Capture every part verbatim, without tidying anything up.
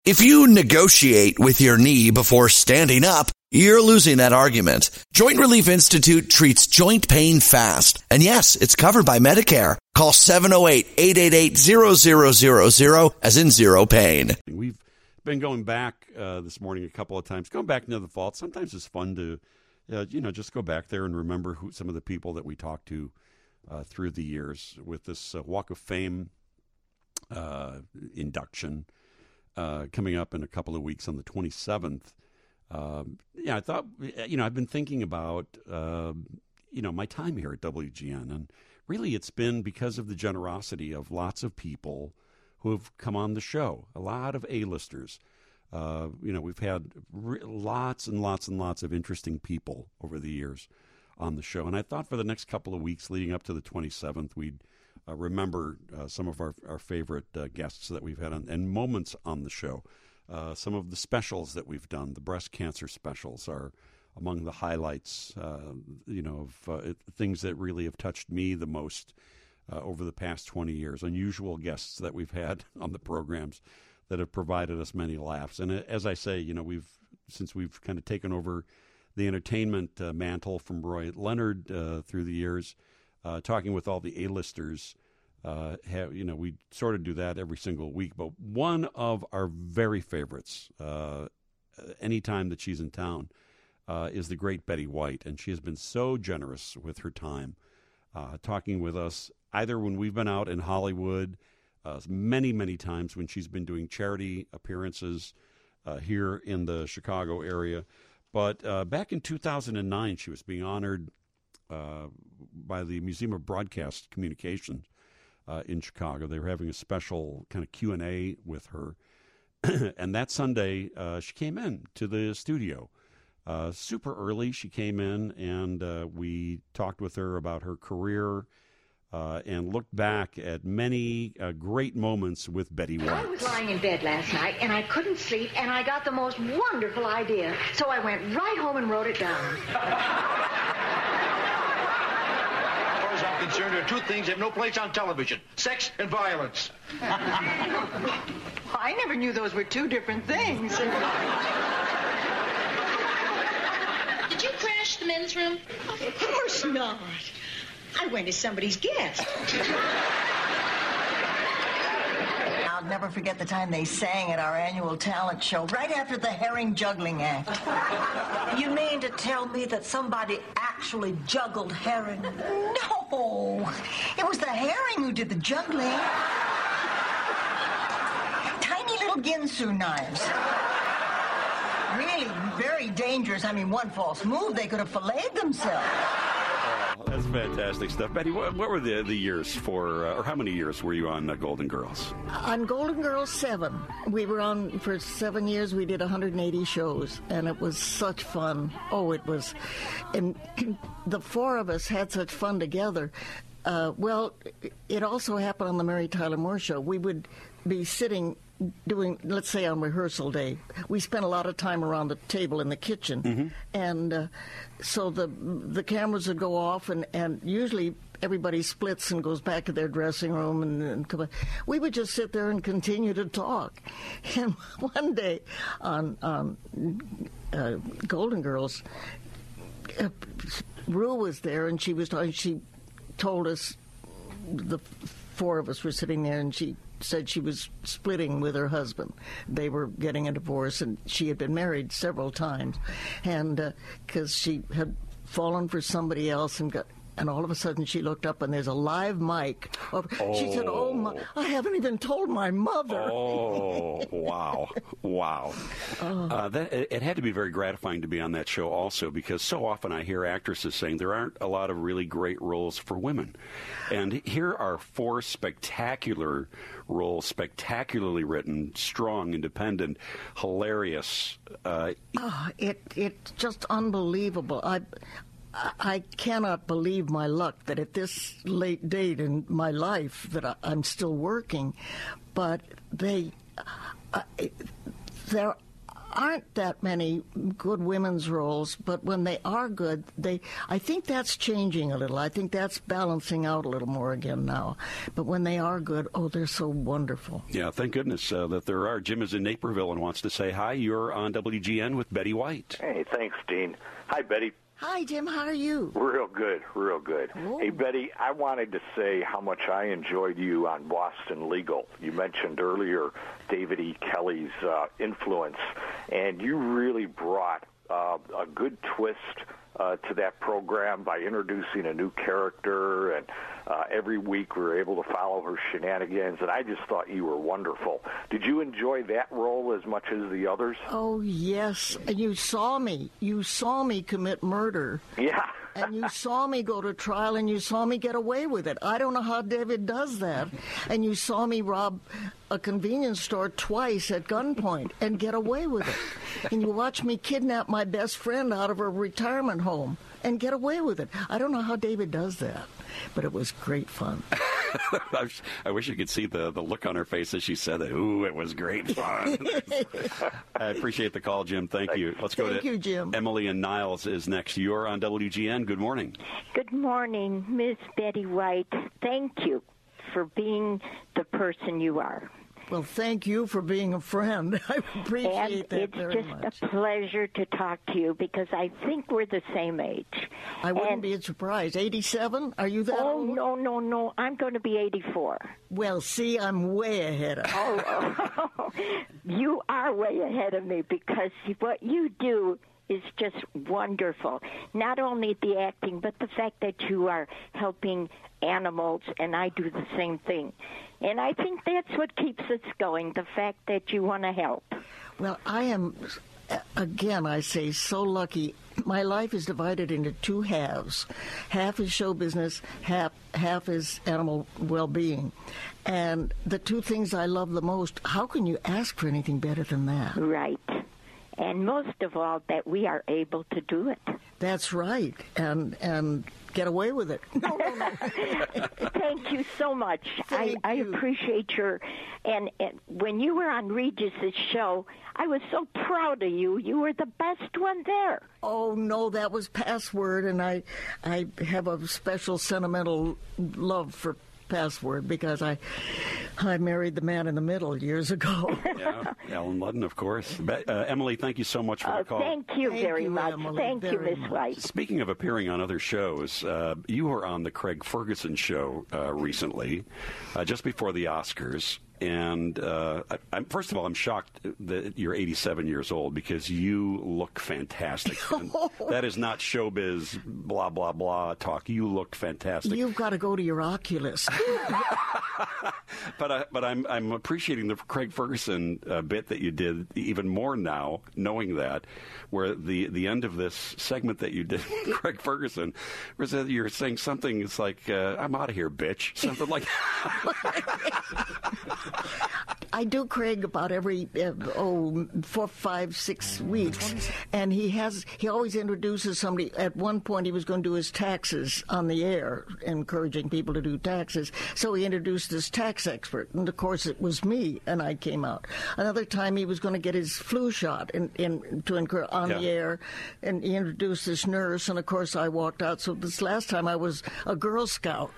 If you negotiate with your knee before standing up, you're losing that argument. Joint Relief Institute treats joint pain fast. And yes, it's covered by Medicare. Call seven oh eight, eight eight eight, zero zero zero zero as in zero pain. We've been going back uh, this morning a couple of times, going back into the vault. Sometimes it's fun to, uh, you know, just go back there and remember who some of the people that we talked to uh, through the years with this uh, Walk of Fame uh, induction. Uh, coming up in a couple of weeks on the twenty-seventh. Um, yeah, I thought, you know, I've been thinking about, uh, you know, my time here at W G N. And really it's been because of the generosity of lots of people who have come on the show, a lot of A-listers. Uh, you know, we've had re- lots and lots and lots of interesting people over the years on the show. And I thought for the next couple of weeks leading up to the twenty-seventh, we'd Uh, remember uh, some of our, our favorite uh, guests that we've had on, and moments on the show. Uh, some of the specials that we've done, the breast cancer specials, are among the highlights, uh, you know, of uh, it, things that really have touched me the most uh, over the past twenty years. Unusual guests that we've had on the programs that have provided us many laughs. And uh, as I say, you know, we've since we've kind of taken over the entertainment uh, mantle from Roy Leonard uh, through the years, Uh, talking with all the A-listers, uh, have, you know, we sort of do that every single week. But one of our very favorites, uh, anytime that she's in town, uh, is the great Betty White. And she has been so generous with her time, uh, talking with us either when we've been out in Hollywood, uh, many, many times when she's been doing charity appearances uh, here in the Chicago area. But uh, back in two thousand nine, she was being honored Uh, by the Museum of Broadcast Communications uh, in Chicago. They were having a special kind of Q and A with her. And that Sunday, uh, she came in to the studio. Uh, super early, she came in, and uh, we talked with her about her career uh, and looked back at many uh, great moments with Betty White. I was lying in bed last night, and I couldn't sleep, and I got the most wonderful idea. So I went right home and wrote it down. I'm concerned, there are two things that have no place on television: sex and violence. I never knew those were two different things. Did you crash the men's room? Of course not. I went as somebody's guest. I'll never forget the time they sang at our annual talent show, right after the herring juggling act. You mean to tell me that somebody actually juggled herring? No, it was the herring who did the juggling. Tiny little Ginsu knives. Really very dangerous. I mean, one false move, they could have filleted themselves. That's fantastic stuff. Betty, what, what were the, the years for, uh, or how many years were you on uh, Golden Girls? On Golden Girls, seven. We were on for seven years. We did one hundred eighty shows, and it was such fun. Oh, it was. And the four of us had such fun together. Uh, well, it also happened on the Mary Tyler Moore Show. We would be sitting doing, let's say on rehearsal day, we spent a lot of time around the table in the kitchen. Mm-hmm. And uh, so the the cameras would go off, and, and usually everybody splits and goes back to their dressing room. And, and come we would just sit there and continue to talk. And one day on, on uh, Golden Girls, uh, Rue was there, and she was talking, she told us, the four of us were sitting there, and she said she was splitting with her husband. They were getting a divorce, and she had been married several times, and because uh, she had fallen for somebody else and got. And all of a sudden, she looked up, and there's a live mic. Oh. She said, "Oh, my, I haven't even told my mother." Oh, wow, wow! Oh. Uh, that, it had to be very gratifying to be on that show, also, because so often I hear actresses saying there aren't a lot of really great roles for women, and here are four spectacular roles, spectacularly written, strong, independent, hilarious. Uh, oh, it it's just unbelievable. I. I cannot believe my luck that at this late date in my life that I, I'm still working, but they, uh, they're, aren't that many good women's roles, but when they are good, they I think that's changing a little. I think that's balancing out a little more again now. But when they are good, oh, they're so wonderful. Yeah, thank goodness uh, that there are. Jim is in Naperville and wants to say hi. You're on W G N with Betty White. Hey, thanks, Dean. Hi, Betty. Hi, Jim. How are you? Real good, real good. Oh. Hey, Betty, I wanted to say how much I enjoyed you on Boston Legal. You mentioned earlier David E. Kelly's uh, influence, and you really brought uh, a good twist uh, to that program by introducing a new character, and uh, every week we were able to follow her shenanigans, and I just thought you were wonderful. Did you enjoy that role as much as the others? Oh, yes. And you saw me. You saw me commit murder. Yeah. And you saw me go to trial, and you saw me get away with it. I don't know how David does that. And you saw me rob a convenience store twice at gunpoint and get away with it. And you watched me kidnap my best friend out of a retirement home and get away with it. I don't know how David does that, but it was great fun. I wish you could see the, the look on her face as she said that. Ooh, it was great fun. I appreciate the call, Jim. Thank you. Let's go Thank to you, Jim. Emily and Niles is next. You're on W G N. Good morning. Good morning, Miss Betty White. Thank you for being the person you are. Well, thank you for being a friend. I appreciate and that it's very just much. a pleasure to talk to you because I think we're the same age. I wouldn't and, be surprised. eighty-seven? Are you that oh, old? no, no, no. I'm going to be eighty-four. Well, see, I'm way ahead of you. Oh, oh, you are way ahead of me because what you do is just wonderful. Not only the acting, but the fact that you are helping animals, and I do the same thing. And I think that's what keeps us going, the fact that you want to help. Well, I am, again, I say, so lucky. My life is divided into two halves. Half is show business, half, half is animal well-being. And the two things I love the most, how can you ask for anything better than that? Right. And most of all, that we are able to do it. That's right. And and get away with it. No, no, no. Thank you so much. I, I appreciate your... And, and when you were on Regis's show, I was so proud of you. You were the best one there. Oh, no, that was Password, and I, I have a special sentimental love for Password because I I married the man in the middle years ago. Yeah, Alan Ludden, of course. Be- uh, Emily, thank you so much for uh, the call. Thank you thank very you, much. Emily, thank you, very Miss White. Speaking of appearing on other shows, uh, you were on the Craig Ferguson show uh, recently, uh, just before the Oscars. And uh, I, I'm, first of all, I'm shocked that you're eighty-seven years old because you look fantastic. And that is not showbiz, blah, blah, blah talk. You look fantastic. You've got to go to your oculist. but I, but I'm I'm appreciating the Craig Ferguson uh, bit that you did even more now, knowing that, where the, the end of this segment that you did, Craig Ferguson, was that you're saying something. It's like uh, I'm out of here, bitch. Something like that. I do Craig about every uh, oh four, five, six weeks, and he has he always introduces somebody. At one point, he was going to do his taxes on the air, encouraging people to do taxes. So he introduced this tax expert, and of course, it was me, and I came out. Another time, he was going to get his flu shot in, in to encourage on Yeah. the air, and he introduced this nurse, and of course, I walked out. So this last time, I was a Girl Scout,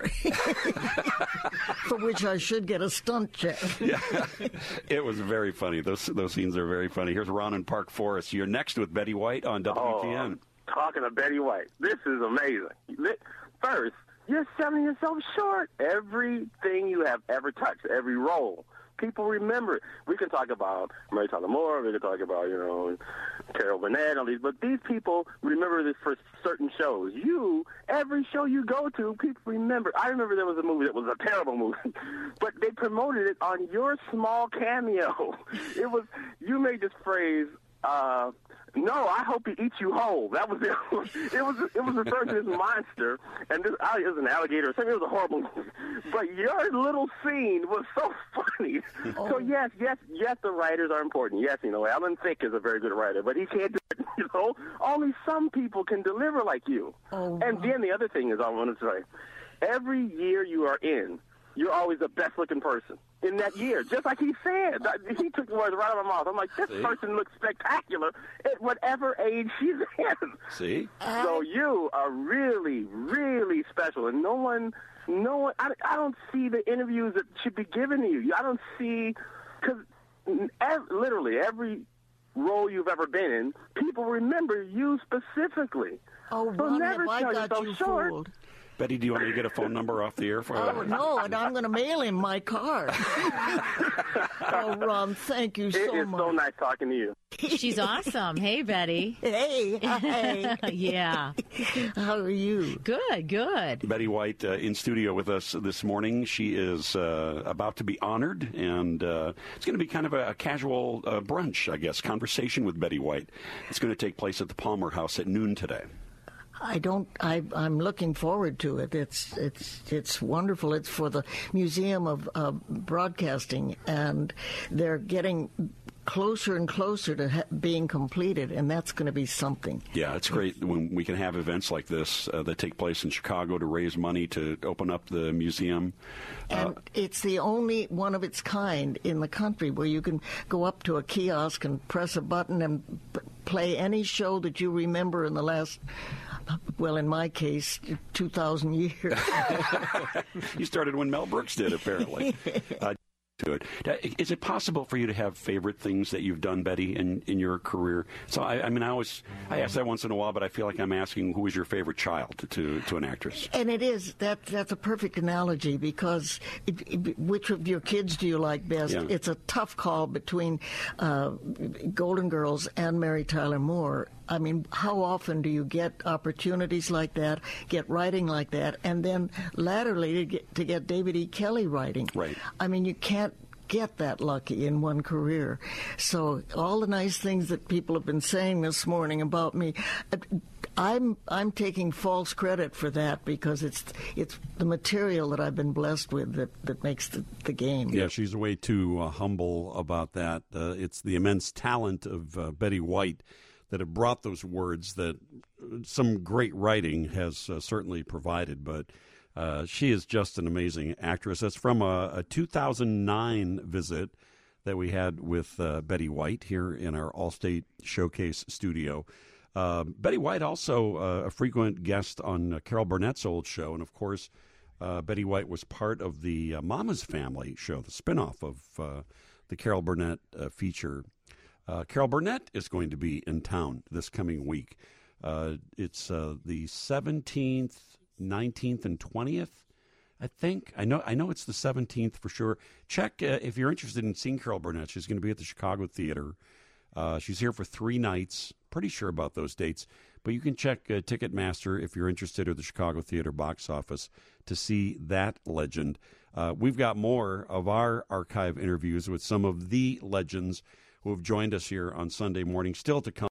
for which I should get a stunt check. Yeah. It was very funny. Those those scenes are very funny. Here's Ron in Park Forest. You're next with Betty White on W G N. Oh, talking to Betty White. This is amazing. First, you're selling yourself short. Everything you have ever touched, every role. People remember it. We can talk about Mary Tyler Moore. We can talk about, you know, Carol Burnett, all these. But these people remember this for certain shows. You, every show you go to, people remember. I remember there was a movie that was a terrible movie, but they promoted it on your small cameo. It was, you made this phrase, uh, no, I hope he eats you whole. That was it. It was it was referring to this monster, and this it was an alligator or something. It was a horrible movie. But your little scene was so funny. Oh. So yes, yes, yes, the writers are important. Yes, you know, Alan Thicke is a very good writer, but he can't do it. You know, only some people can deliver like you. Oh, and then the other thing is, I want to say, every year you are in, you're always the best looking person. in that year, just like he said. He took the words right out of my mouth. I'm like, this See? person looks spectacular at whatever age she's in. See? So you are really, really special, and no one, no one. I, I don't see the interviews that should be given to you. I don't see, because literally every role you've ever been in, people remember you specifically. Oh, so Ron, never have I sell got yourself you short. fooled? Betty, do you want me to get a phone number off the air for Oh, you? no, and I'm going to mail him my card. Oh, Ron, thank you so It is much. so nice talking to you. She's awesome. Hey, Betty. Hey, hey. Yeah. How are you? Good, good. Betty White uh, in studio with us this morning. She is uh, about to be honored, and uh, it's going to be kind of a, a casual uh, brunch, I guess, conversation with Betty White. It's going to take place at the Palmer House at noon today. I don't. I, I'm looking forward to it. It's it's it's wonderful. It's for the Museum of uh, Broadcasting, and they're getting closer and closer to ha- being completed, and that's going to be something. Yeah, it's great when we can have events like this uh, that take place in Chicago to raise money to open up the museum. And uh, it's the only one of its kind in the country where you can go up to a kiosk and press a button and p- play any show that you remember in the last, well, in my case, two thousand years. You started when Mel Brooks did, apparently. uh, to it. Is it possible for you to have favorite things that you've done, Betty, in, in your career? So, I, I mean, I always I ask that once in a while, but I feel like I'm asking who is your favorite child to, to, to an actress? And it is. That, that's a perfect analogy because it, it, which of your kids do you like best? Yeah. It's a tough call between uh, Golden Girls and Mary Tyler Moore. I mean, how often do you get opportunities like that, get writing like that, and then latterly to get, to get David E. Kelley writing? Right. I mean, you can't get that lucky in one career. So all the nice things that people have been saying this morning about me, I'm I'm taking false credit for that because it's it's the material that I've been blessed with that, that makes the, the game. Yeah, she's way too uh, humble about that. Uh, it's the immense talent of uh, Betty White that have brought those words that some great writing has uh, certainly provided, but uh, she is just an amazing actress. That's from a, a two thousand nine visit that we had with uh, Betty White here in our Allstate Showcase studio. Uh, Betty White also uh, a frequent guest on uh, Carol Burnett's old show, and of course, uh, Betty White was part of the uh, Mama's Family show, the spinoff of uh, the Carol Burnett uh, feature. Uh, Carol Burnett is going to be in town this coming week. Uh, it's uh, the seventeenth, nineteenth, and twentieth, I think. I know I know it's the seventeenth for sure. Check uh, if you're interested in seeing Carol Burnett. She's going to be at the Chicago Theater. Uh, she's here for three nights. Pretty sure about those dates. But you can check uh, Ticketmaster if you're interested, or the Chicago Theater box office to see that legend. Uh, we've got more of our archive interviews with some of the legends who have joined us here on Sunday morning, still to come.